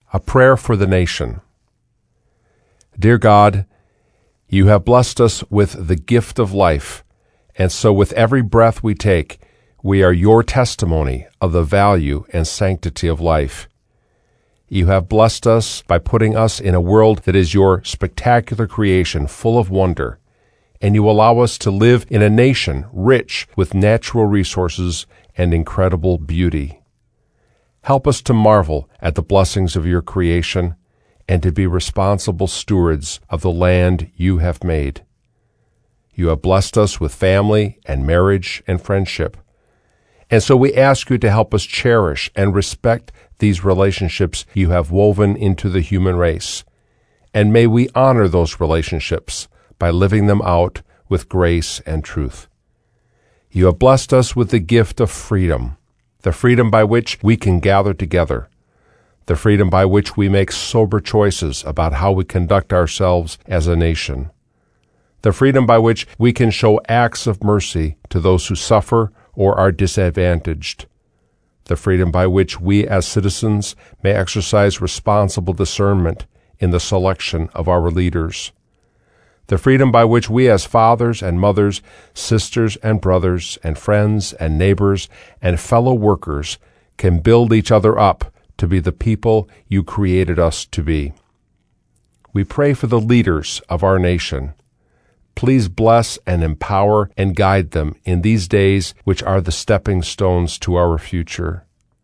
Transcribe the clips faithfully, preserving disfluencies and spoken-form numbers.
A prayer for the nation. Dear God, you have blessed us with the gift of life, and so with every breath we take, we are your testimony of the value and sanctity of life. You have blessed us by putting us in a world that is your spectacular creation, full of wonder, and you allow us to live in a nation rich with natural resources and incredible beauty. Help us to marvel at the blessings of your creation and to be responsible stewards of the land you have made. You have blessed us with family and marriage and friendship, and so we ask you to help us cherish and respect these relationships you have woven into the human race, and may we honor those relationships by living them out with grace and truth. You have blessed us with the gift of freedom, the freedom by which we can gather together, the freedom by which we make sober choices about how we conduct ourselves as a nation, the freedom by which we can show acts of mercy to those who suffer or are disadvantaged, the freedom by which we as citizens may exercise responsible discernment in the selection of our leaders, the freedom by which we as fathers and mothers, sisters and brothers, and friends and neighbors and fellow workers can build each other up to be the people you created us to be. We pray for the leaders of our nation. Please bless and empower and guide them in these days which are the stepping stones to our future.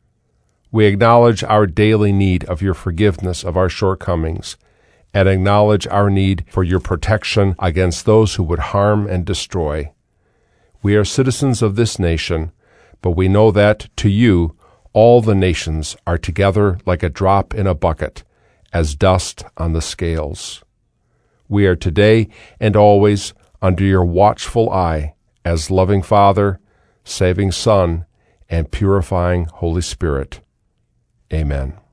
We acknowledge our daily need of your forgiveness of our shortcomings, and acknowledge our need for your protection against those who would harm and destroy. We are citizens of this nation, but we know that, to you, all the nations are together like a drop in a bucket, as dust on the scales. We are today and always under your watchful eye as loving Father, saving Son, and purifying Holy Spirit. Amen.